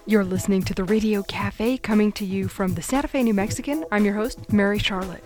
You're listening to the Radio Cafe, coming to you from the Santa Fe New Mexican. I'm your host, Mary Charlotte.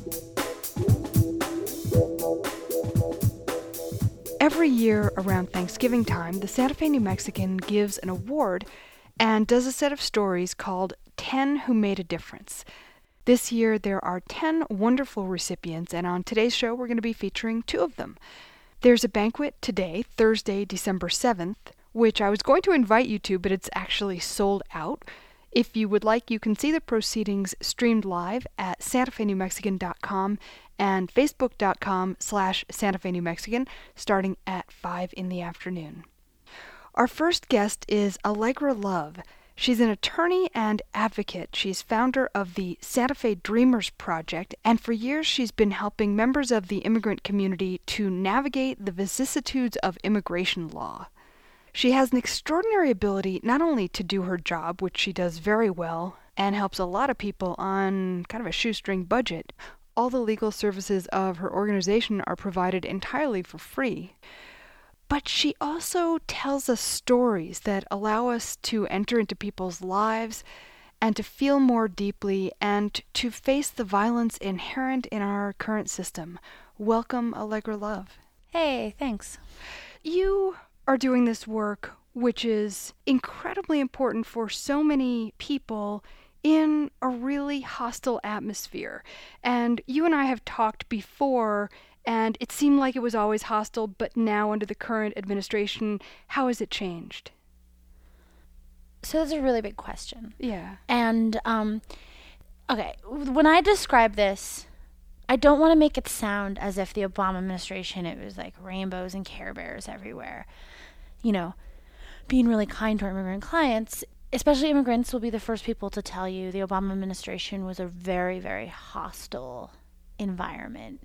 Every year around Thanksgiving time, the Santa Fe New Mexican gives an award and does a set of stories called 10 Who Made a Difference. This year there are 10 wonderful recipients, and on today's show we're going to be featuring 2 of them. There's a banquet today, Thursday, December 7th, which I was going to invite you to, but it's actually sold out. If you would like, you can see the proceedings streamed live at santafenewmexican.com and facebook.com/Santa Fe New Mexican, starting at 5 in the afternoon. Our first guest is Allegra Love. She's an attorney and advocate. She's founder of the Santa Fe Dreamers Project, and for years she's been helping members of the immigrant community to navigate the vicissitudes of immigration law. She has an extraordinary ability not only to do her job, which she does very well, and helps a lot of people on kind of a shoestring budget. All the legal services of her organization are provided entirely for free. But she also tells us stories that allow us to enter into people's lives and to feel more deeply and to face the violence inherent in our current system. Welcome, Allegra Love. Hey, thanks. You are doing this work, which is incredibly important for so many people in a really hostile atmosphere. And you and I have talked before, and it seemed like it was always hostile, but now under the current administration, how has it changed? So that's a really big question. Yeah. And, okay, when I describe this, I don't want to make it sound as if the Obama administration, it was like rainbows and Care Bears everywhere. You know, being really kind to our immigrant clients, especially immigrants, will be the first people to tell you the Obama administration was a very, very hostile environment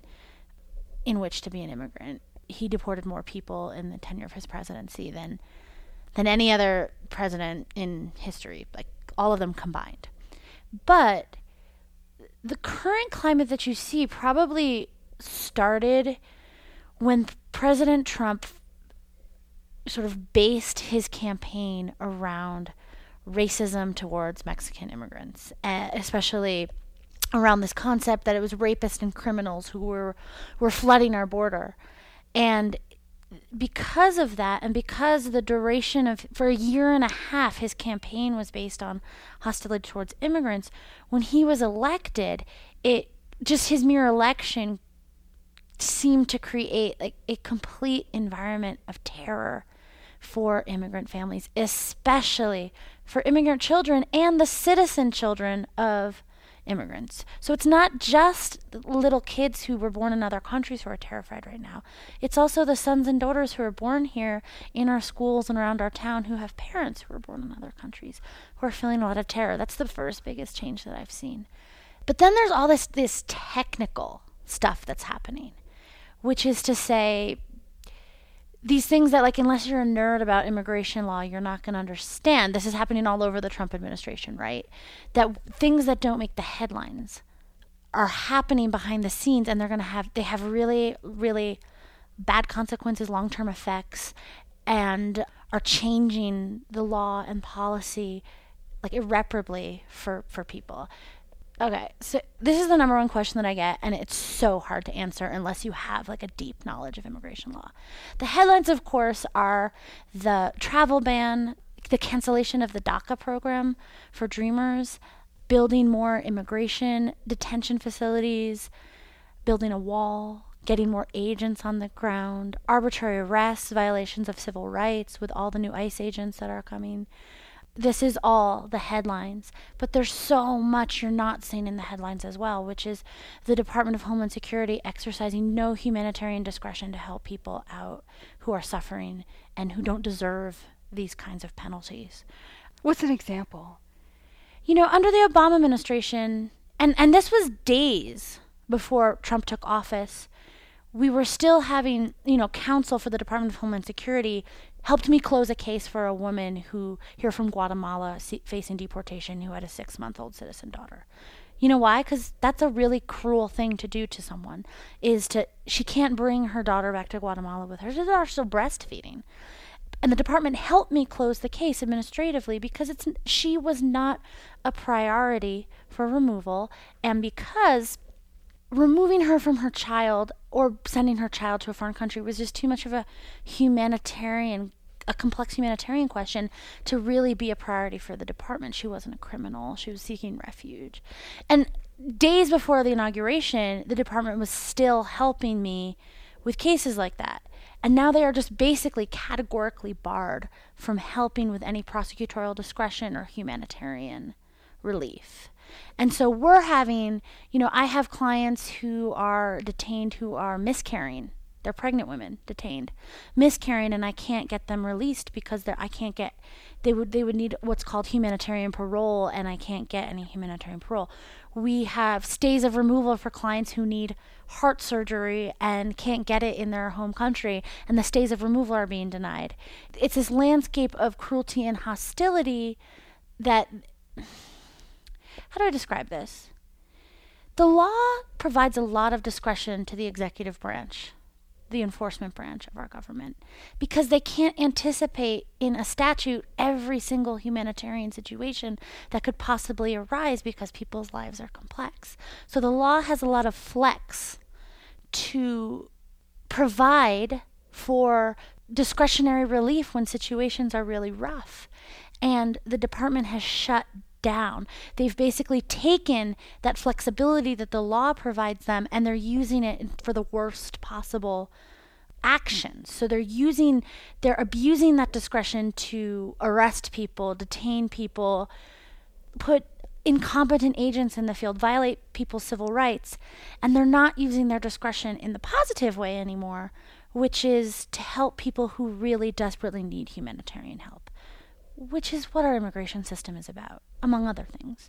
in which to be an immigrant. He deported more people in the tenure of his presidency than any other president in history, like all of them combined. But the current climate that you see probably started when President Trump sort of based his campaign around racism towards Mexican immigrants, especially around this concept that it was rapists and criminals who were flooding our border. And because of that, and because the duration of, for a year and a half, his campaign was based on hostility towards immigrants, when he was elected, his mere election seemed to create like a complete environment of terror for immigrant families, especially for immigrant children and the citizen children of immigrants. So it's not just little kids who were born in other countries who are terrified right now. It's also the sons and daughters who are born here in our schools and around our town who have parents who are born in other countries who are feeling a lot of terror. That's the first biggest change that I've seen. But then there's all this technical stuff that's happening, which is to say these things that, like, unless you're a nerd about immigration law, you're not going to understand. This is happening all over the Trump administration, right? That things that don't make the headlines are happening behind the scenes, and they have really, really bad consequences, long-term effects, and are changing the law and policy like irreparably for people. Okay, so this is the number one question that I get, and it's so hard to answer unless you have like a deep knowledge of immigration law. The headlines, of course, are the travel ban, the cancellation of the DACA program for Dreamers, building more immigration detention facilities, building a wall, getting more agents on the ground, arbitrary arrests, violations of civil rights with all the new ICE agents that are coming. This is all the headlines, but there's so much you're not seeing in the headlines as well, which is the Department of Homeland Security exercising no humanitarian discretion to help people out who are suffering and who don't deserve these kinds of penalties. What's an example? You know, under the Obama administration, and this was days before Trump took office, we were still having, counsel for the Department of Homeland Security helped me close a case for a woman here from Guatemala facing deportation who had a 6-month-old citizen daughter. You know why? Because that's a really cruel thing to do to someone. She can't bring her daughter back to Guatemala with her. She's still breastfeeding. And the department helped me close the case administratively because she was not a priority for removal, and because removing her from her child or sending her child to a foreign country was just too much of a complex humanitarian question to really be a priority for the department. She wasn't a criminal. She was seeking refuge. And days before the inauguration, the department was still helping me with cases like that. And now they are just basically categorically barred from helping with any prosecutorial discretion or humanitarian relief. And so we're having, I have clients who are detained who are miscarrying. They're pregnant women detained, miscarrying, and I can't get them released because they would need what's called humanitarian parole, and I can't get any humanitarian parole. We have stays of removal for clients who need heart surgery and can't get it in their home country, and the stays of removal are being denied. It's this landscape of cruelty and hostility that, how do I describe this? The law provides a lot of discretion to the executive branch, the enforcement branch of our government, because they can't anticipate in a statute every single humanitarian situation that could possibly arise because people's lives are complex. So the law has a lot of flex to provide for discretionary relief when situations are really rough. And the department has shut down. They've basically taken that flexibility that the law provides them, and they're using it for the worst possible actions. So they're abusing that discretion to arrest people, detain people, put incompetent agents in the field, violate people's civil rights, and they're not using their discretion in the positive way anymore, which is to help people who really desperately need humanitarian help, which is what our immigration system is about, among other things.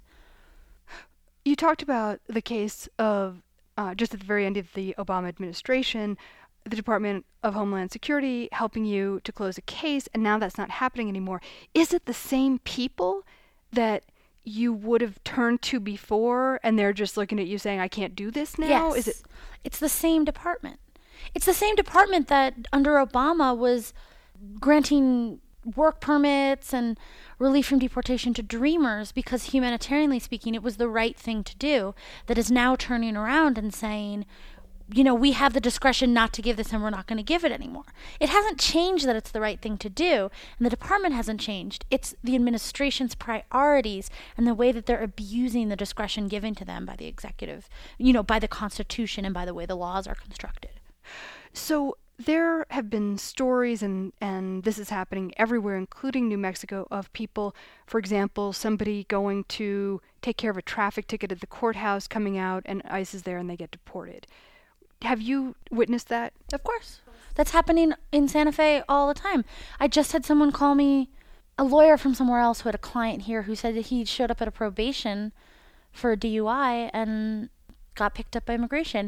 You talked about the case of, just at the very end of the Obama administration, the Department of Homeland Security helping you to close a case, and now that's not happening anymore. Is it the same people that you would have turned to before, and they're just looking at you saying, I can't do this now? Yes. It's the same department. It's the same department that under Obama was granting work permits and relief from deportation to dreamers because, humanitarianly speaking, it was the right thing to do, that is now turning around and saying, we have the discretion not to give this and we're not going to give it anymore. It hasn't changed that it's the right thing to do, and the department hasn't changed. It's the administration's priorities and the way that they're abusing the discretion given to them by the executive, by the Constitution and by the way the laws are constructed. So there have been stories, and this is happening everywhere, including New Mexico, of people, for example, somebody going to take care of a traffic ticket at the courthouse, coming out, and ICE is there and they get deported. Have you witnessed that? Of course. That's happening in Santa Fe all the time. I just had someone call me, a lawyer from somewhere else who had a client here, who said that he showed up at a probation for a DUI and got picked up by immigration.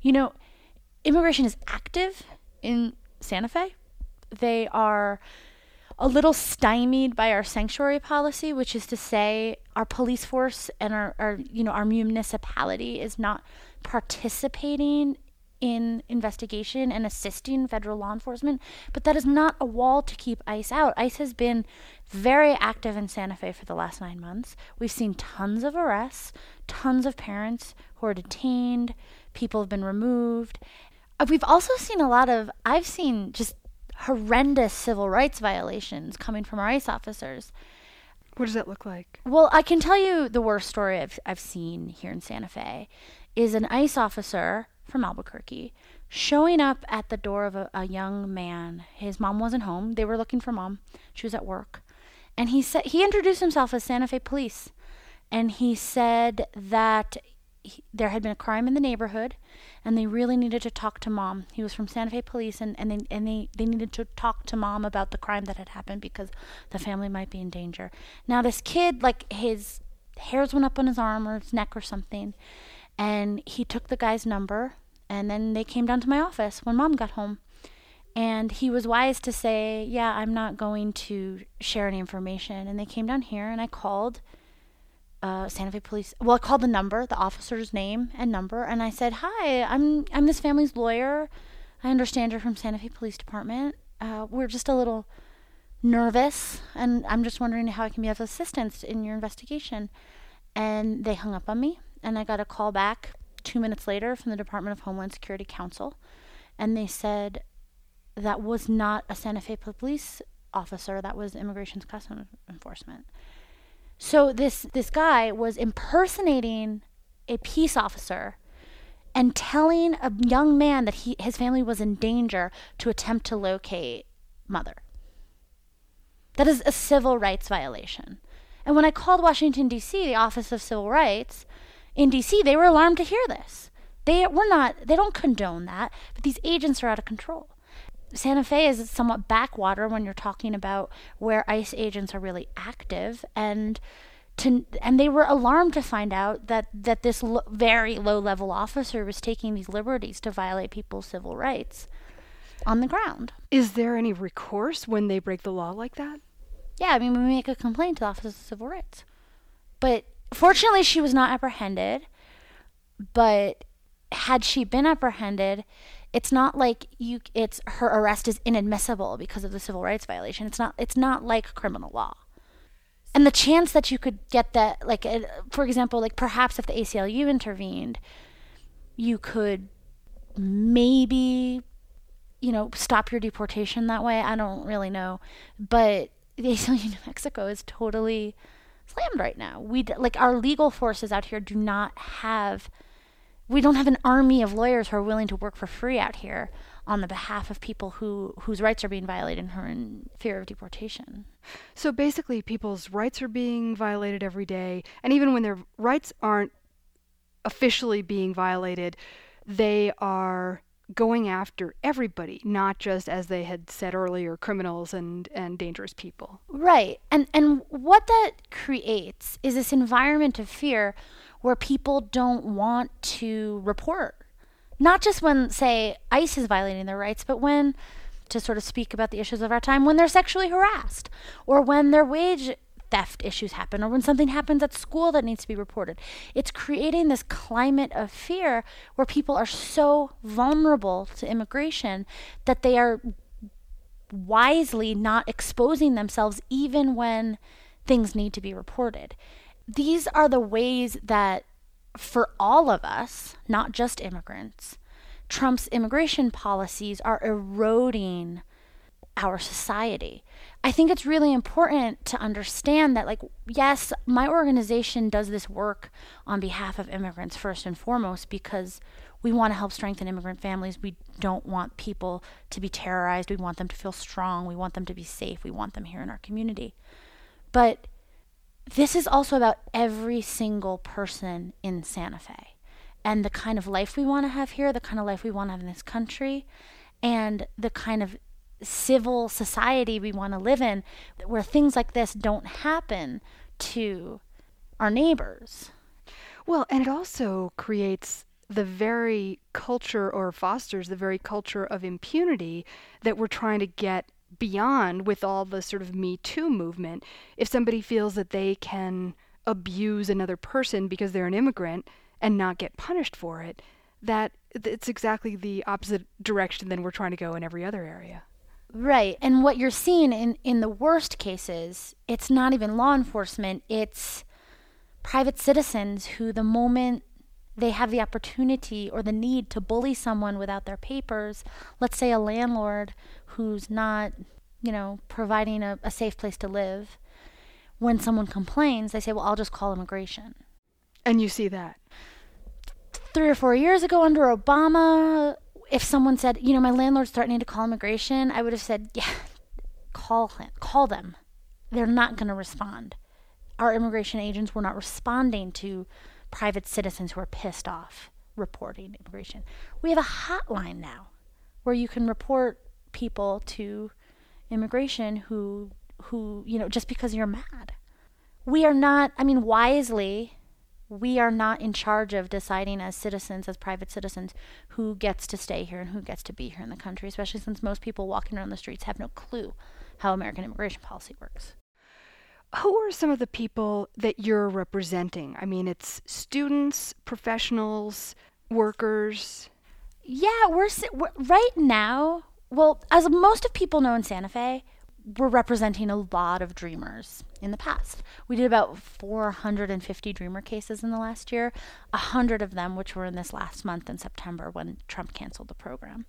Immigration is active in Santa Fe. They are a little stymied by our sanctuary policy, which is to say our police force and our municipality is not participating in investigation and assisting federal law enforcement, but that is not a wall to keep ICE out. ICE has been very active in Santa Fe for the last 9 months. We've seen tons of arrests, tons of parents who are detained, people have been removed. We've also seen I've seen just horrendous civil rights violations coming from our ICE officers. What does that look like? Well, I can tell you the worst story I've seen here in Santa Fe is an ICE officer from Albuquerque showing up at the door of a young man. His mom wasn't home. They were looking for mom. She was at work. And he introduced himself as Santa Fe police. And he said that there had been a crime in the neighborhood and they really needed to talk to mom. He was from Santa Fe police and they needed to talk to mom about the crime that had happened because the family might be in danger. Now this kid, his hairs went up on his arm or his neck or something, and he took the guy's number, and then they came down to my office when mom got home. And he was wise to say, yeah, I'm not going to share any information. And they came down here, and I called Santa Fe police. Well, I called the number, the officer's name and number, and I said, hi, I'm this family's lawyer. I understand you're from Santa Fe Police Department. We're just a little nervous, and I'm just wondering how I can be of assistance in your investigation. And they hung up on me, and I got a call back 2 minutes later from the Department of Homeland Security Council, and they said that was not a Santa Fe police officer, that was Immigration's Customs Enforcement. So this guy was impersonating a peace officer and telling a young man that his family was in danger to attempt to locate mother. That is a civil rights violation. And when I called Washington, D.C., the Office of Civil Rights in D.C., they were alarmed to hear this. They don't condone that, but these agents are out of control. Santa Fe is somewhat backwater when you're talking about where ICE agents are really active, and they were alarmed to find out that this very low-level officer was taking these liberties to violate people's civil rights on the ground. Is there any recourse when they break the law like that? Yeah, I mean, we make a complaint to the Office of Civil Rights. But fortunately, she was not apprehended. But had she been apprehended, it's not like her arrest is inadmissible because of the civil rights violation. It's not like criminal law. And the chance that you could get that, like, for example, like perhaps if the ACLU intervened, you could maybe, stop your deportation that way. I don't really know. But the ACLU New Mexico is totally slammed right now. Our legal forces out here we don't have an army of lawyers who are willing to work for free out here on the behalf of people whose rights are being violated and who are in fear of deportation. So basically, people's rights are being violated every day, and even when their rights aren't officially being violated, they are going after everybody, not just, as they had said earlier, criminals and dangerous people. Right. And what that creates is this environment of fear where people don't want to report. Not just when, say, ICE is violating their rights, but when, to sort of speak about the issues of our time, when they're sexually harassed, or when their wage theft issues happen, or when something happens at school that needs to be reported. It's creating this climate of fear where people are so vulnerable to immigration that they are wisely not exposing themselves even when things need to be reported. These are the ways that, for all of us, not just immigrants, Trump's immigration policies are eroding our society. I think it's really important to understand that, yes, my organization does this work on behalf of immigrants first and foremost because we want to help strengthen immigrant families. We don't want people to be terrorized. We want them to feel strong. We want them to be safe. We want them here in our community. But this is also about every single person in Santa Fe and the kind of life we want to have here, the kind of life we want to have in this country, and the kind of civil society we want to live in where things like this don't happen to our neighbors. Well, and it also creates the very culture, or fosters the very culture of impunity that we're trying to get beyond with all the sort of Me Too movement. If somebody feels that they can abuse another person because they're an immigrant and not get punished for it, that it's exactly the opposite direction than we're trying to go in every other area. Right. And what you're seeing in the worst cases, it's not even law enforcement, it's private citizens who, the moment they have the opportunity or the need to bully someone without their papers, let's say a landlord who's not, providing a safe place to live, when someone complains, they say, well, I'll just call immigration. And you see that. 3 or 4 years ago under Obama, if someone said, my landlord's threatening to call immigration, I would have said, yeah, call them. They're not going to respond. Our immigration agents were not responding to private citizens who are pissed off reporting immigration. We have a hotline now where you can report people to immigration who just because you're mad. We are not, wisely, we are not in charge of deciding as citizens, as private citizens, who gets to stay here and who gets to be here in the country, especially since most people walking around the streets have no clue how American immigration policy works. Who are some of the people that you're representing? It's students, professionals, workers. Yeah, we're right now, well, as most of people know in Santa Fe, we're representing a lot of dreamers in the past. We did about 450 dreamer cases in the last year, 100 of them which were in this last month in September when Trump canceled the program.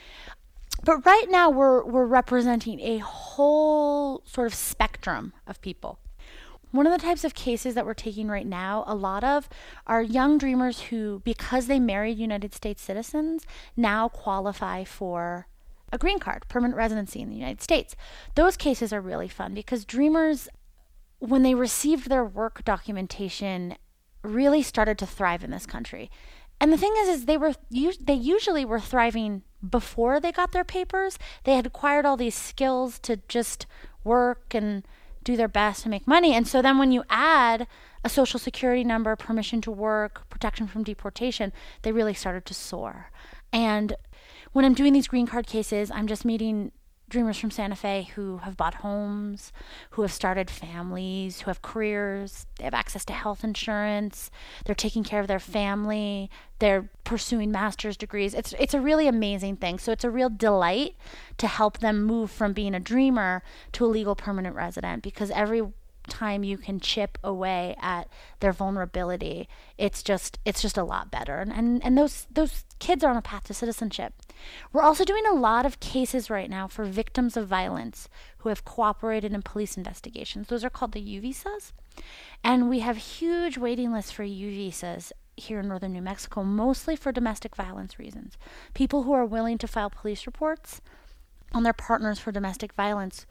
But right now we're representing a whole sort of spectrum of people. One of the types of cases that we're taking right now, a lot of, are young dreamers who, because they married United States citizens, now qualify for a green card, permanent residency in the United States. Those cases are really fun because dreamers, when they received their work documentation, really started to thrive in this country. And the thing is they usually were thriving before they got their papers. They had acquired all these skills to just work and do their best to make money. And so then when you add a social security number, permission to work, protection from deportation, they really started to soar. And when I'm doing these green card cases, I'm just meeting dreamers from Santa Fe who have bought homes, who have started families, who have careers, they have access to health insurance, they're taking care of their family, they're pursuing master's degrees. It's a really amazing thing. So it's a real delight to help them move from being a dreamer to a legal permanent resident, because every time you can chip away at their vulnerability, it's just a lot better. And those kids are on a path to citizenship. We're also doing a lot of cases right now for victims of violence who have cooperated in police investigations. Those are called the U visas. And we have huge waiting lists for U visas here in northern New Mexico, mostly for domestic violence reasons. People who are willing to file police reports on their partners for domestic violence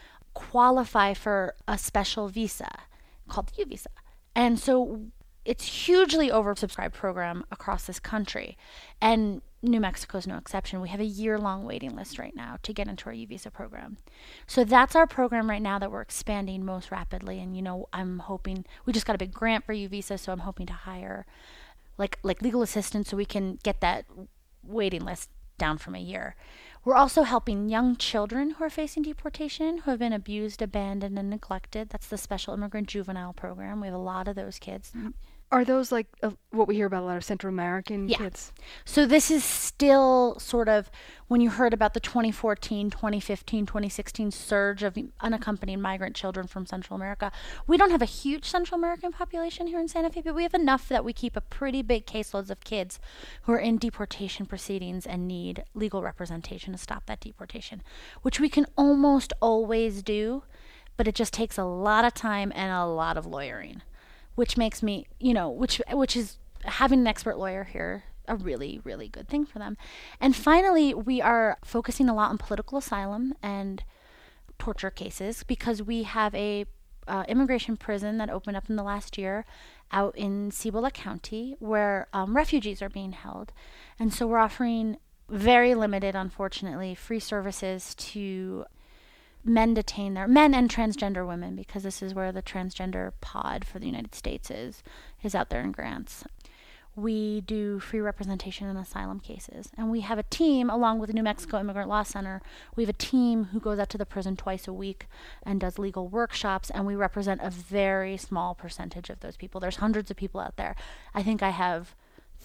qualify for a special visa called the U visa. And so it's hugely oversubscribed program across this country. And New Mexico is no exception. We have a year-long waiting list right now to get into our U visa program. So that's our program right now that we're expanding most rapidly. And, I'm hoping, we just got a big grant for U visa, so I'm hoping to hire like legal assistants so we can get that waiting list down from a year. We're also helping young children who are facing deportation, who have been abused, abandoned, and neglected. That's the Special Immigrant Juvenile Program. We have a lot of those kids. Are those like what we hear about a lot of Central American kids? So this is still sort of when you heard about the 2014, 2015, 2016 surge of unaccompanied migrant children from Central America. We don't have a huge Central American population here in Santa Fe, but we have enough that we keep a pretty big caseloads of kids who are in deportation proceedings and need legal representation to stop that deportation, which we can almost always do, but it just takes a lot of time and a lot of lawyering. Which makes me, which is having an expert lawyer here a really, really good thing for them. And finally, we are focusing a lot on political asylum and torture cases because we have a immigration prison that opened up in the last year out in Cibola County where refugees are being held. And so we're offering very limited, unfortunately, free services to men and transgender women, because this is where the transgender pod for the United States is out there in grants. We do free representation in asylum cases. And we have a team, along with the New Mexico Immigrant Law Center, we have a team who goes out to the prison twice a week and does legal workshops, and we represent a very small percentage of those people. There's hundreds of people out there. I think I have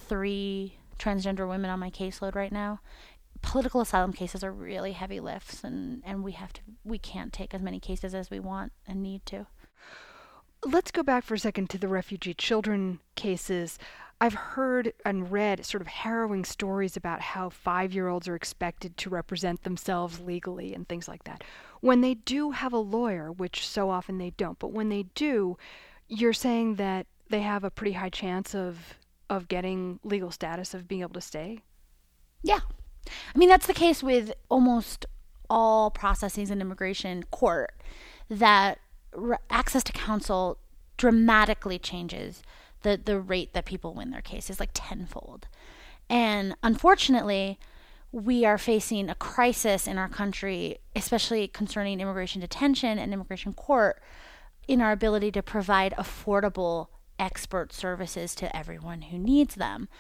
3 transgender women on my caseload right now. Political asylum cases are really heavy lifts, and we can't take as many cases as we want and need to. Let's go back for a second to the refugee children cases. I've heard and read sort of harrowing stories about how 5-year-olds are expected to represent themselves legally and things like that. When they do have a lawyer, which so often they don't, but when they do, you're saying that they have a pretty high chance of getting legal status, of being able to stay? Yeah. I mean, that's the case with almost all processes in immigration court, that access to counsel dramatically changes the rate that people win their cases, like tenfold. And unfortunately, we are facing a crisis in our country, especially concerning immigration detention and immigration court, in our ability to provide affordable expert services to everyone who needs them.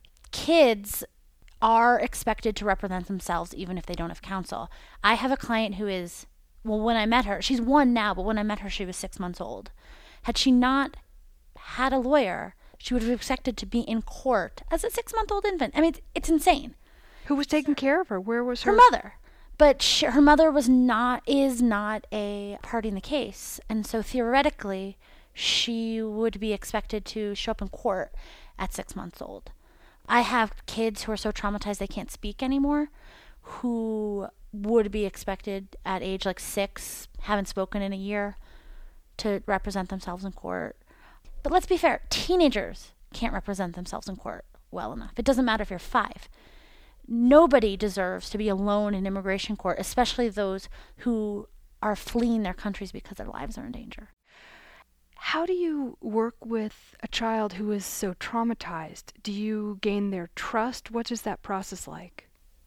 Kids are expected to represent themselves even if they don't have counsel. I have a client who is, when I met her, she's 1 now, but when I met her, she was 6 months old. Had she not had a lawyer, she would have expected to be in court as a 6-month-old infant. I mean, it's insane. Who was taking care of her? Where was her mother? But her mother is not a party in the case. And so theoretically, she would be expected to show up in court at 6 months old. I have kids who are so traumatized they can't speak anymore, who would be expected at age like 6, haven't spoken in a year, to represent themselves in court. But let's be fair, teenagers can't represent themselves in court well enough. It doesn't matter if you're 5. Nobody deserves to be alone in immigration court, especially those who are fleeing their countries because their lives are in danger. How do you work with a child who is so traumatized? Do you gain their trust? What is that process like?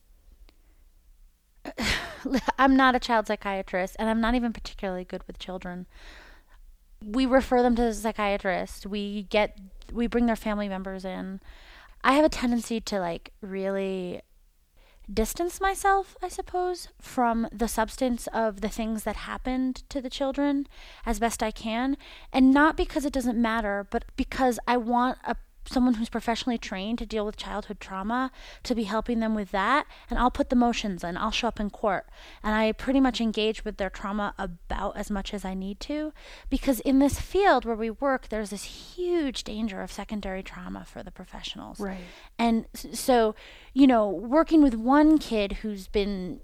I'm not a child psychiatrist, and I'm not even particularly good with children. We refer them to the psychiatrist. We bring their family members in. I have a tendency to really distance myself, I suppose, from the substance of the things that happened to the children as best I can. And not because it doesn't matter, but because I want someone who's professionally trained to deal with childhood trauma to be helping them with that. And I'll put the motions in. I'll show up in court. And I pretty much engage with their trauma about as much as I need to. Because in this field where we work, there's this huge danger of secondary trauma for the professionals. Right. And so, working with one kid who's been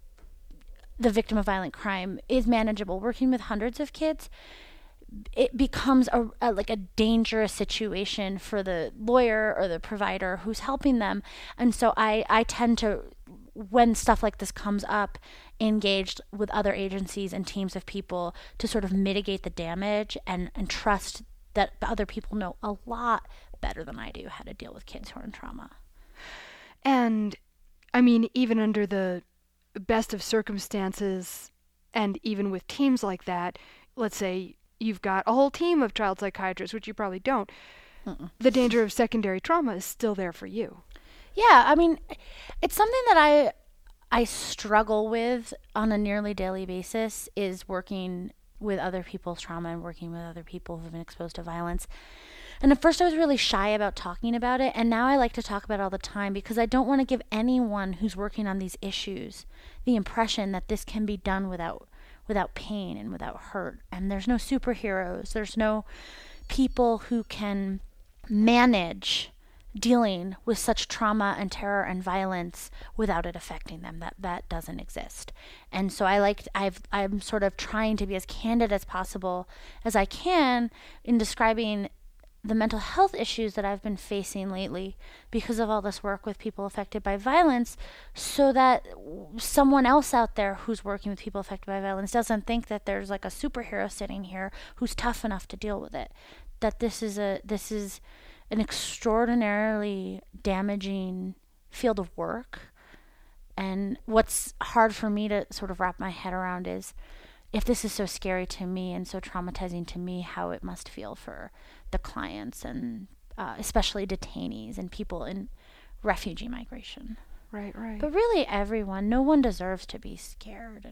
the victim of violent crime is manageable. Working with hundreds of kids, it becomes a dangerous situation for the lawyer or the provider who's helping them. And so I tend to, when stuff like this comes up, engaged with other agencies and teams of people to sort of mitigate the damage and trust that other people know a lot better than I do how to deal with kids who are in trauma. And I mean, even under the best of circumstances, and even with teams like that, let's say you've got a whole team of child psychiatrists, which you probably don't, the danger of secondary trauma is still there for you. Yeah, I mean, it's something that I struggle with on a nearly daily basis, is working with other people's trauma and working with other people who've been exposed to violence. And at first I was really shy about talking about it, and now I like to talk about it all the time because I don't want to give anyone who's working on these issues the impression that this can be done without pain and without hurt. And there's no superheroes. There's no people who can manage dealing with such trauma and terror and violence without it affecting them. That doesn't exist. And so I'm sort of trying to be as candid as possible as I can in describing the mental health issues that I've been facing lately because of all this work with people affected by violence, so that someone else out there who's working with people affected by violence doesn't think that there's like a superhero sitting here who's tough enough to deal with it. That this is an extraordinarily damaging field of work. And what's hard for me to sort of wrap my head around is, if this is so scary to me and so traumatizing to me, how it must feel for the clients and especially detainees and people in refugee migration. Right. But really everyone, no one deserves to be scared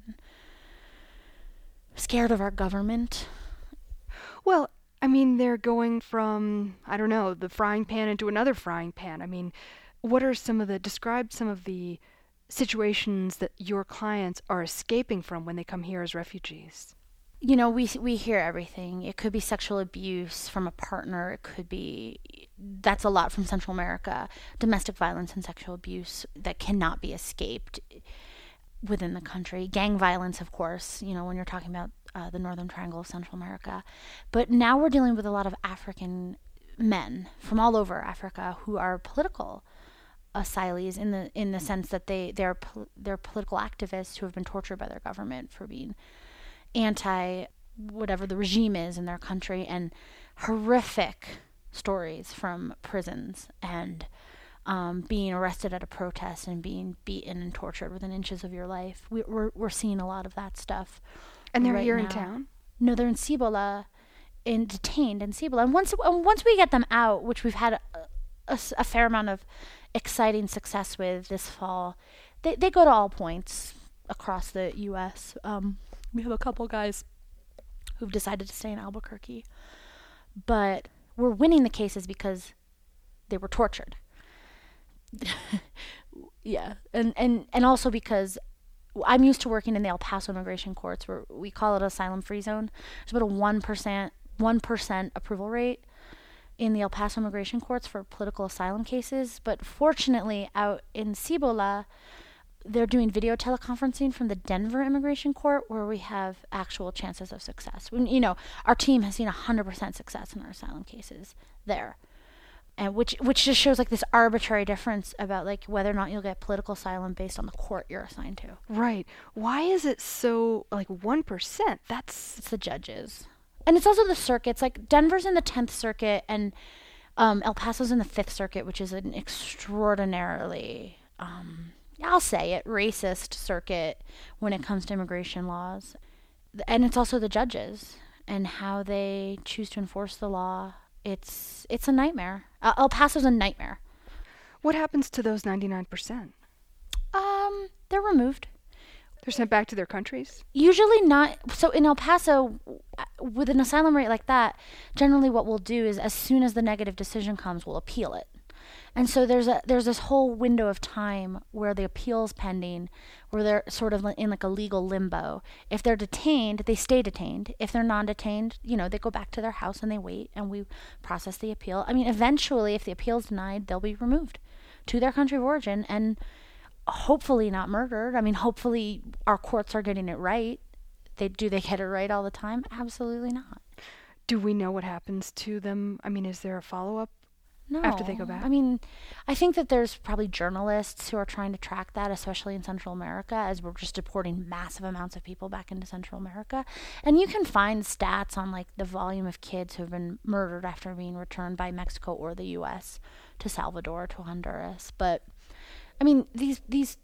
of our government. Well, I mean, they're going from, I don't know, the frying pan into another frying pan. I mean, describe some of the situations that your clients are escaping from when they come here as refugees. We hear everything. It could be sexual abuse from a partner. It could be, that's a lot from Central America, domestic violence and sexual abuse that cannot be escaped within the country. Gang violence, of course, when you're talking about the Northern Triangle of Central America. But now we're dealing with a lot of African men from all over Africa who are political asylees in the sense that they're political activists who have been tortured by their government for being anti whatever the regime is in their country, and horrific stories from prisons and being arrested at a protest and being beaten and tortured within inches of your life. We're seeing a lot of that stuff. And they're right here now. In town? No, they're in Cibola, detained in Cibola. And once we get them out, which we've had a fair amount of exciting success with this fall, they go to all points across the U.S. We have a couple guys who've decided to stay in Albuquerque, but we're winning the cases because they were tortured. Yeah, and also because I'm used to working in the El Paso immigration courts, where we call it asylum free zone. There's about a 1% approval rate in the El Paso immigration courts for political asylum cases. But fortunately, out in Cibola, they're doing video teleconferencing from the Denver immigration court, where we have actual chances of success. Our team has seen 100% success in our asylum cases there. And which just shows like this arbitrary difference about like whether or not you'll get political asylum based on the court you're assigned to. Right. Why is it so like 1%? It's the judges. And it's also the circuits. Like Denver's in the 10th circuit and El Paso's in the 5th circuit, which is an extraordinarily, I'll say it, racist circuit when it comes to immigration laws. And it's also the judges and how they choose to enforce the law. It's a nightmare. El Paso's a nightmare. What happens to those 99%? They're removed. They're sent back to their countries? Usually not. So in El Paso, with an asylum rate like that, generally what we'll do is as soon as the negative decision comes, we'll appeal it. And so there's this whole window of time where the appeal's pending, where they're sort of in like a legal limbo. If they're detained, they stay detained. If they're non-detained, they go back to their house and they wait and we process the appeal. I mean, eventually, if the appeal's denied, they'll be removed to their country of origin and hopefully not murdered. I mean, hopefully our courts are getting it right. Do they get it right all the time? Absolutely not. Do we know what happens to them? I mean, is there a follow-up? No. After they go back? I mean, I think that there's probably journalists who are trying to track that, especially in Central America, as we're just deporting massive amounts of people back into Central America. And you can find stats on like the volume of kids who have been murdered after being returned by Mexico or the U.S. to Salvador, to Honduras. But I mean, these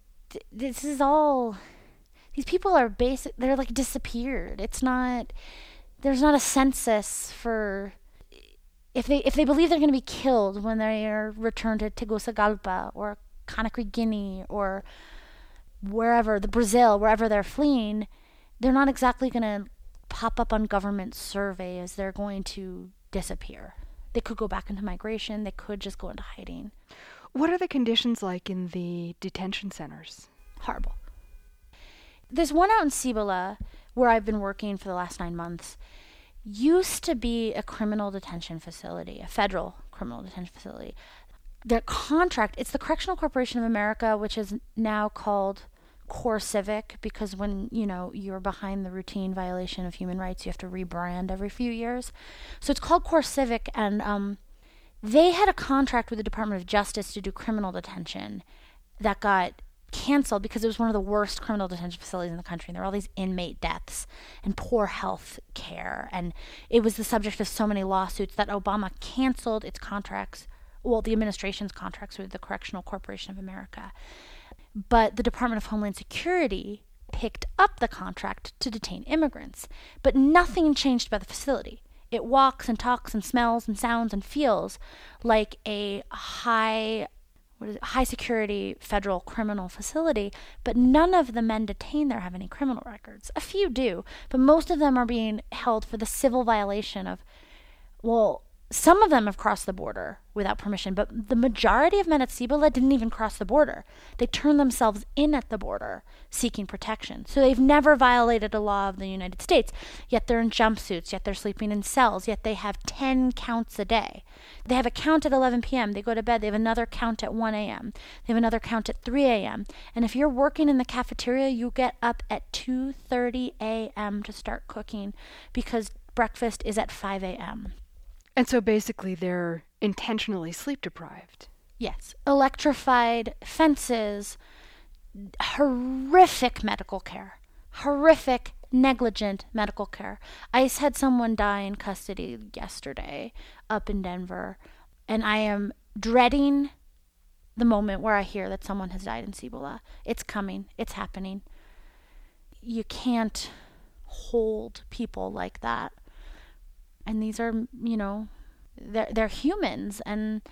people are they're like disappeared. There's not a census for. If they believe they're going to be killed when they are returned to Tegucigalpa or Conakry, Guinea, or wherever, Brazil, wherever they're fleeing, they're not exactly going to pop up on government surveys. They're going to disappear. They could go back into migration. They could just go into hiding. What are the conditions like in the detention centers? Horrible. There's one out in Cibola where I've been working for the last 9 months. Used to be a criminal detention facility, a federal criminal detention facility. Their contract, it's the Correctional Corporation of America, which is now called CoreCivic, because when, you're behind the routine violation of human rights, you have to rebrand every few years. So it's called CoreCivic, and they had a contract with the Department of Justice to do criminal detention that got canceled because it was one of the worst criminal detention facilities in the country. And there were all these inmate deaths and poor health care. And it was the subject of so many lawsuits that Obama canceled its contracts, the administration's contracts with the Correctional Corporation of America. But the Department of Homeland Security picked up the contract to detain immigrants. But nothing changed about the facility. It walks and talks and smells and sounds and feels like a high security federal criminal facility, but none of the men detained there have any criminal records. A few do, but most of them are being held for the civil violation of, some of them have crossed the border without permission, but the majority of men at Cibola didn't even cross the border. They turned themselves in at the border seeking protection. So they've never violated a law of the United States, yet they're in jumpsuits, yet they're sleeping in cells, yet they have 10 counts a day. They have a count at 11 p.m. They go to bed. They have another count at 1 a.m. They have another count at 3 a.m. And if you're working in the cafeteria, you get up at 2:30 a.m. to start cooking because breakfast is at 5 a.m. And so basically they're intentionally sleep deprived. Yes. Electrified fences, horrific medical care, horrific negligent medical care. I had someone die in custody yesterday up in Denver, and I am dreading the moment where I hear that someone has died in Cibola. It's coming. It's happening. You can't hold people like that. And these are, they're humans. And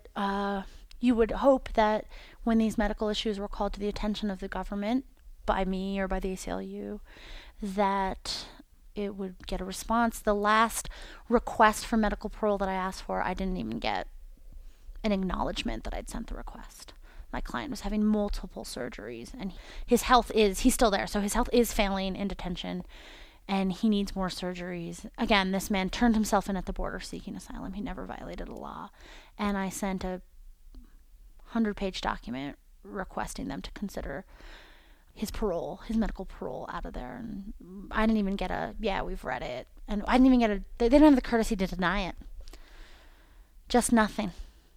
you would hope that when these medical issues were called to the attention of the government, by me or by the ACLU, that it would get a response. The last request for medical parole that I asked for, I didn't even get an acknowledgement that I'd sent the request. My client was having multiple surgeries, and he's still there. So his health is failing in detention, and he needs more surgeries. Again, this man turned himself in at the border seeking asylum. He never violated a law. And I sent a 100-page document requesting them to consider his medical parole out of there. And I didn't even get we've read it. And I didn't even they didn't have the courtesy to deny it. Just nothing.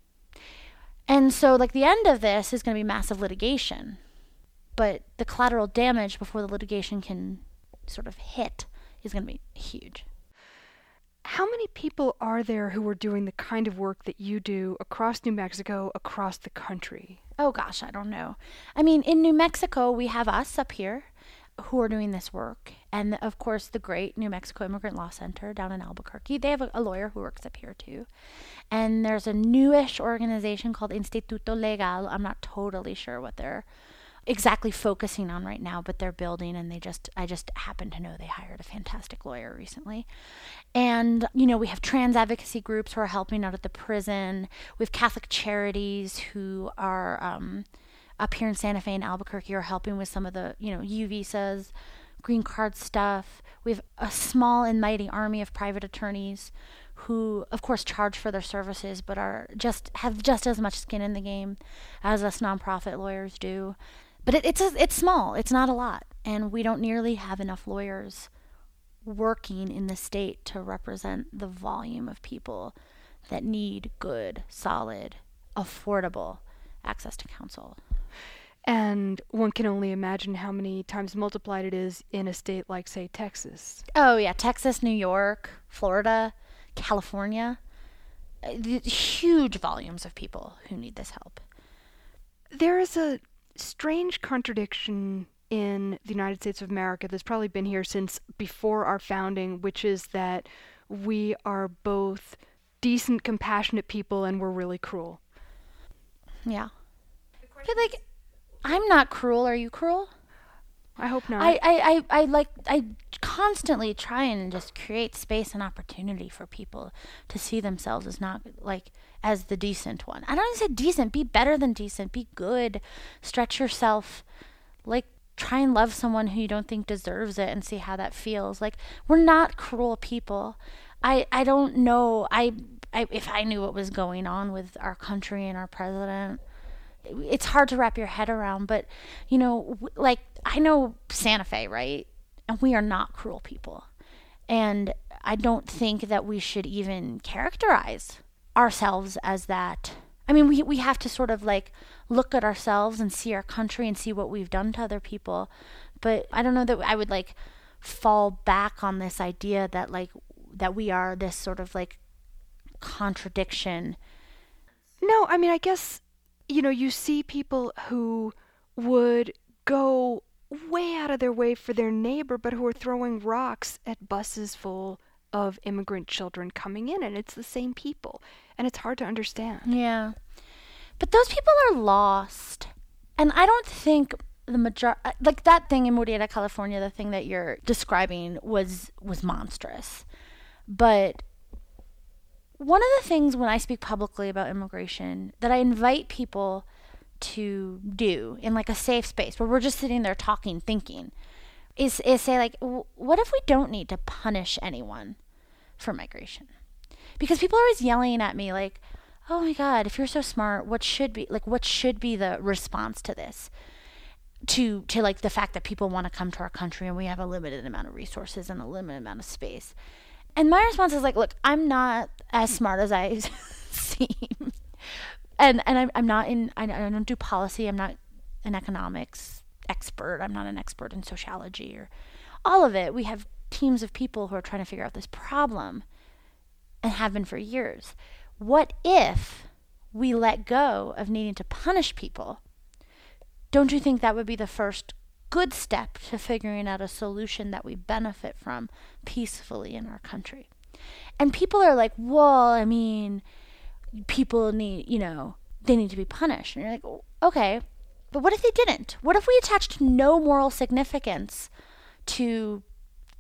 And so, like, the end of this is going to be massive litigation. But the collateral damage before the litigation can sort of hit is going to be huge. How many people are there who are doing the kind of work that you do across New Mexico, across the country? Oh, gosh, I don't know. I mean, in New Mexico, we have us up here who are doing this work. And, of course, the great New Mexico Immigrant Law Center down in Albuquerque. They have a lawyer who works up here, too. And there's a newish organization called Instituto Legal. I'm not totally sure what they're exactly focusing on right now, but they're building, and I just happen to know they hired a fantastic lawyer recently. And, we have trans advocacy groups who are helping out at the prison. We have Catholic Charities who are up here in Santa Fe and Albuquerque are helping with some of the, U visas, green card stuff. We have a small and mighty army of private attorneys who, of course, charge for their services, but have just as much skin in the game as us nonprofit lawyers do. But it's small. It's not a lot. And we don't nearly have enough lawyers working in the state to represent the volume of people that need good, solid, affordable access to counsel. And one can only imagine how many times multiplied it is in a state like, say, Texas. Oh, yeah. Texas, New York, Florida, California. Huge volumes of people who need this help. There is a strange contradiction in the United States of America that's probably been here since before our founding, which is that we are both decent, compassionate people and we're really cruel. Yeah. But, like, I'm not cruel. Are you cruel? I hope not. I constantly try and just create space and opportunity for people to see themselves as not as the decent one. I don't even say decent. Be better than decent. Be good. Stretch yourself. Try and love someone who you don't think deserves it and see how that feels. We're not cruel people. I don't know. If I knew what was going on with our country and our president, it's hard to wrap your head around, but, I know Santa Fe, right? And we are not cruel people. And I don't think that we should even characterize ourselves as that. I mean, we have to sort of look at ourselves and see our country and see what we've done to other people. But I don't know that I would fall back on this idea that that we are this sort of contradiction. No, I mean, I guess, you see people who would go way out of their way for their neighbor, but who are throwing rocks at buses full of immigrant children coming in, and it's the same people, and it's hard to understand. Yeah. But those people are lost. And I don't think the majority, that thing in Murrieta, California, the thing that you're describing was monstrous. But one of the things when I speak publicly about immigration that I invite people to do in a safe space where we're just sitting there talking, thinking, is say what if we don't need to punish anyone for migration? Because people are always yelling at me oh my God, if you're so smart, what should be the response to this? To the fact that people want to come to our country and we have a limited amount of resources and a limited amount of space. And my response is look, I'm not as smart as I seem. And I'm not I don't do policy. I'm not an economics expert. I'm not an expert in sociology or all of it. We have teams of people who are trying to figure out this problem and have been for years. What if we let go of needing to punish people? Don't you think that would be the first good step to figuring out a solution that we benefit from peacefully in our country? And people are well, I mean, people need, they need to be punished. And you're okay, but what if they didn't? What if we attached no moral significance to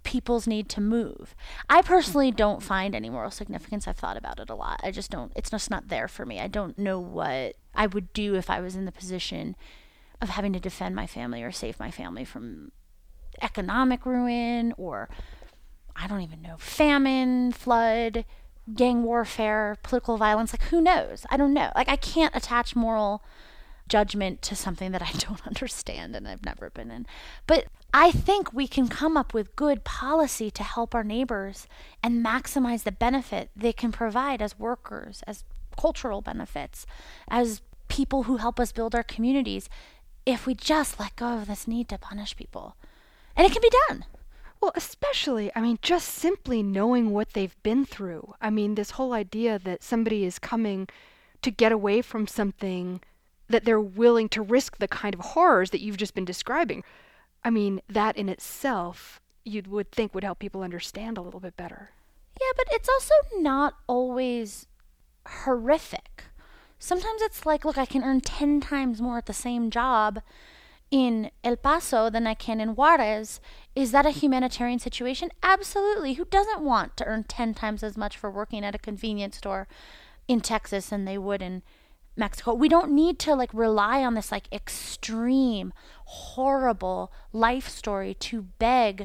people's need to move. I personally don't find any moral significance. I've thought about it a lot. I just don't, it's just not there for me. I don't know what I would do if I was in the position of having to defend my family or save my family from economic ruin, or I don't even know, famine, flood, gang warfare, political violence. Like, who knows? I don't know. Like, I can't attach moral judgment to something that I don't understand and I've never been in. But I think we can come up with good policy to help our neighbors and maximize the benefit they can provide as workers, as cultural benefits, as people who help us build our communities, if we just let go of this need to punish people. And it can be done. Well, especially, I mean, just simply knowing what they've been through. I mean, this whole idea that somebody is coming to get away from something, that they're willing to risk the kind of horrors that you've just been describing. I mean, that in itself, you would think would help people understand a little bit better. Yeah, but it's also not always horrific. Sometimes it's like, look, I can earn 10 times more at the same job in El Paso than I can in Juarez. Is that a humanitarian situation? Absolutely. Who doesn't want to earn 10 times as much for working at a convenience store in Texas than they would in Mexico? We don't need to like rely on this like extreme, horrible life story to beg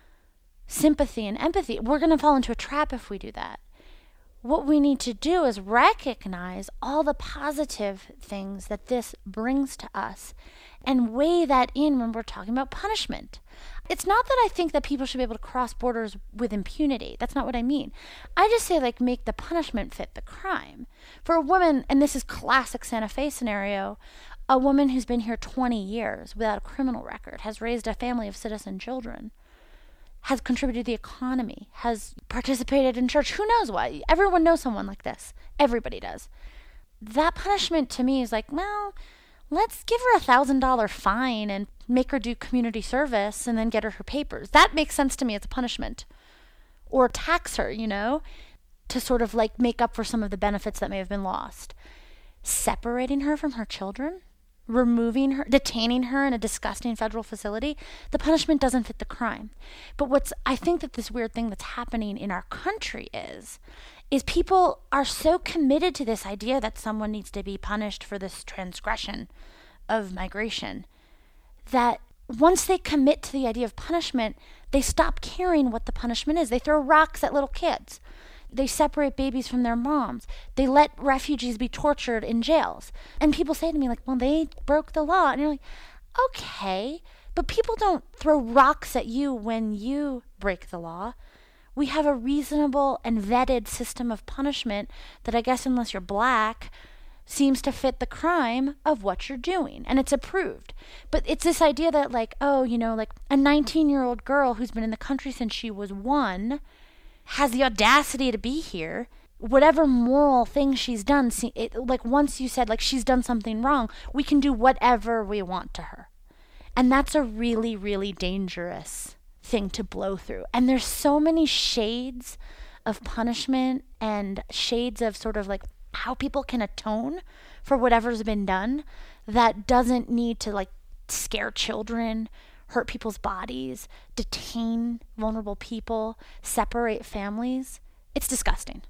sympathy and empathy. We're going to fall into a trap if we do that. What we need to do is recognize all the positive things that this brings to us and weigh that in when we're talking about punishment. It's not that I think that people should be able to cross borders with impunity. That's not what I mean. I just say, like, make the punishment fit the crime. For a woman, and this is classic Santa Fe scenario, a woman who's been here 20 years without a criminal record, has raised a family of citizen children, has contributed to the economy, has participated in church. Who knows what? Everyone knows someone like this. Everybody does. That punishment to me is like, well, let's give her $1,000 fine and make her do community service and then get her papers. That makes sense to me as a punishment. Or tax her, you know, to sort of like make up for some of the benefits that may have been lost. Separating her from her children, removing her, detaining her in a disgusting federal facility, the punishment doesn't fit the crime. But I think that this weird thing that's happening in our country is people are so committed to this idea that someone needs to be punished for this transgression of migration that once they commit to the idea of punishment, they stop caring what the punishment is. They throw rocks at little kids. They separate babies from their moms. They let refugees be tortured in jails. And people say to me, like, well, they broke the law. And you're like, okay, but people don't throw rocks at you when you break the law. We have a reasonable and vetted system of punishment that, I guess, unless you're black, seems to fit the crime of what you're doing. And it's approved. But it's this idea that, like, oh, you know, like a 19-year-old girl who's been in the country since she was 1 has the audacity to be here. Whatever moral thing she's done, like once you said, like, she's done something wrong, we can do whatever we want to her. And that's a really, really dangerous thing to blow through. And there's so many shades of punishment and shades of sort of like how people can atone for whatever's been done that doesn't need to like scare children, hurt people's bodies, detain vulnerable people, separate families. It's disgusting.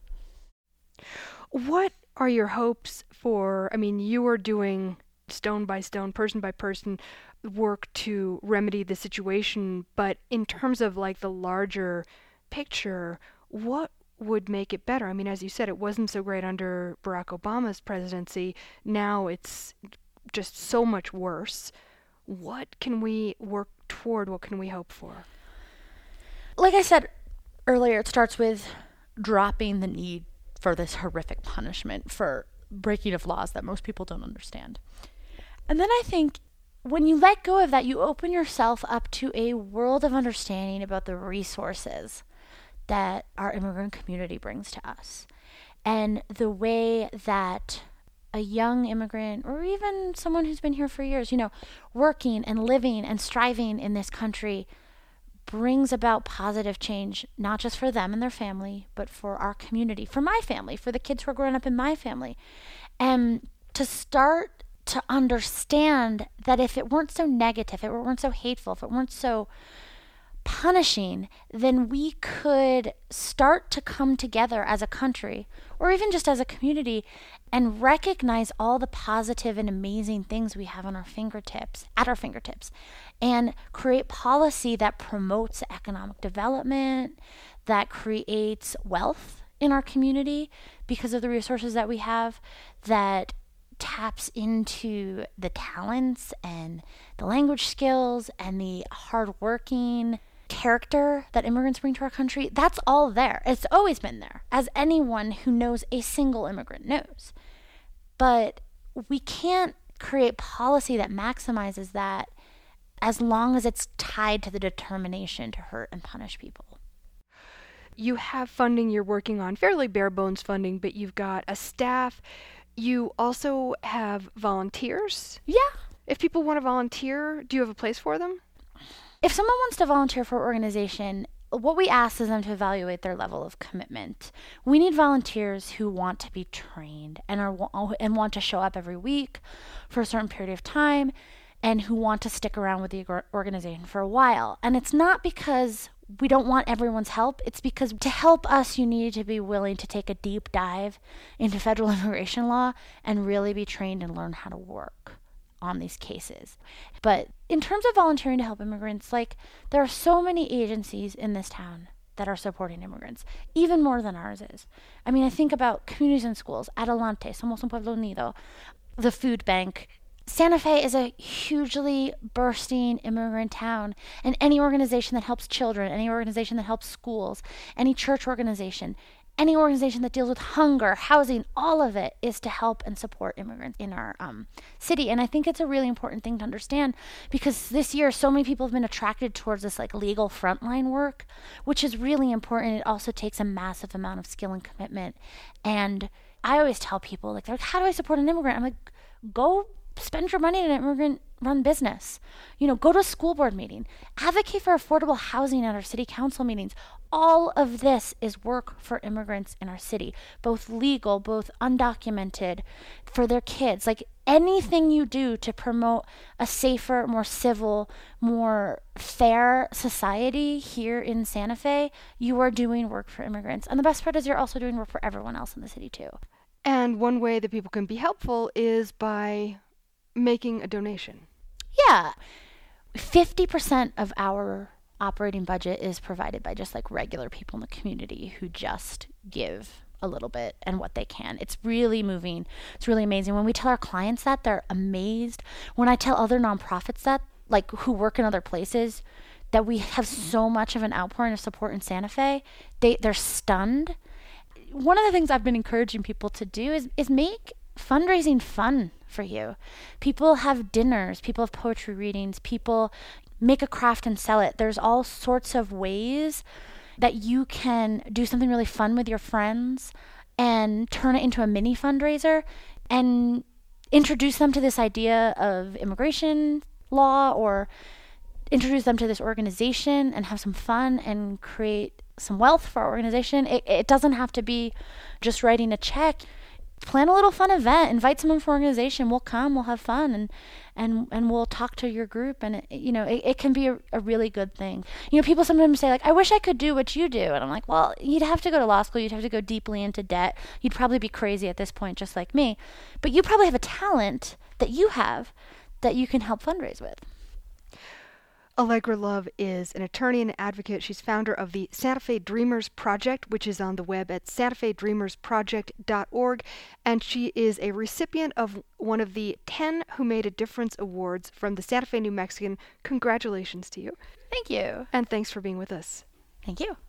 What are your hopes for, I mean, you are doing stone by stone, person by person work to remedy the situation, but in terms of like the larger picture, what would make it better? I mean, as you said, it wasn't so great under Barack Obama's presidency. Now it's just so much worse. What can we work toward? What can we hope for? Like I said earlier, it starts with dropping the need for this horrific punishment for breaking of laws that most people don't understand. And then I think when you let go of that, you open yourself up to a world of understanding about the resources that our immigrant community brings to us. And the way that a young immigrant, or even someone who's been here for years, you know, working and living and striving in this country brings about positive change, not just for them and their family, but for our community, for my family, for the kids who are growing up in my family. And to start to understand that if it weren't so negative, if it weren't so hateful, if it weren't so punishing, then we could start to come together as a country or even just as a community and recognize all the positive and amazing things we have at our fingertips, and create policy that promotes economic development, that creates wealth in our community because of the resources that we have, that taps into the talents and the language skills and the hardworking character that immigrants bring to our country. That's all there. It's always been there, as anyone who knows a single immigrant knows. But we can't create policy that maximizes that as long as it's tied to the determination to hurt and punish people. You have funding you're working on, fairly bare bones funding, but you've got a staff. You also have volunteers. Yeah. If people want to volunteer, do you have a place for them? If someone wants to volunteer for an organization, what we ask is them to evaluate their level of commitment. We need volunteers who want to be trained and want to show up every week for a certain period of time and who want to stick around with the organization for a while. And it's not because we don't want everyone's help. It's because to help us, you need to be willing to take a deep dive into federal immigration law and really be trained and learn how to work on these cases. But in terms of volunteering to help immigrants, there are so many agencies in this town that are supporting immigrants, even more than ours is. I mean, I think about communities and schools, Adelante, Somos un Pueblo Unido, the food bank. Santa Fe is a hugely bursting immigrant town, and any organization that helps children, any organization that helps schools, any church organization, any organization that deals with hunger, housing, all of it is to help and support immigrants in our city. And I think it's a really important thing to understand because this year so many people have been attracted towards this legal frontline work, which is really important. It also takes a massive amount of skill and commitment. And I always tell people, they're like, how do I support an immigrant? I'm like, go spend your money in an immigrant-run business. Go to a school board meeting. Advocate for affordable housing at our city council meetings. All of this is work for immigrants in our city, both legal, both undocumented, for their kids. Anything you do to promote a safer, more civil, more fair society here in Santa Fe, you are doing work for immigrants. And the best part is you're also doing work for everyone else in the city too. And one way that people can be helpful is by making a donation. Yeah. 50% of our operating budget is provided by just regular people in the community who just give a little bit and what they can. It's really moving. It's really amazing. When we tell our clients that, they're amazed. When I tell other nonprofits that, who work in other places, that we have so much of an outpouring of support in Santa Fe, they're stunned. One of the things I've been encouraging people to do is make fundraising fun for you. People have dinners, people have poetry readings, people make a craft and sell it. There's all sorts of ways that you can do something really fun with your friends and turn it into a mini fundraiser and introduce them to this idea of immigration law or introduce them to this organization and have some fun and create some wealth for our organization. It doesn't have to be just writing a check. Plan a little fun event, invite someone from our organization. We'll come, we'll have fun, and we'll talk to your group. And it can be a really good thing. People sometimes say I wish I could do what you do, and I'm like, well, you'd have to go to law school, you'd have to go deeply into debt, you'd probably be crazy at this point, just like me. But you probably have a talent that you have that you can help fundraise with. Allegra Love is an attorney and advocate. She's founder of the Santa Fe Dreamers Project, which is on the web at santafedreamersproject.org, and she is a recipient of one of the 10 Who Made a Difference awards from the Santa Fe New Mexican. Congratulations to you. Thank you. And thanks for being with us. Thank you.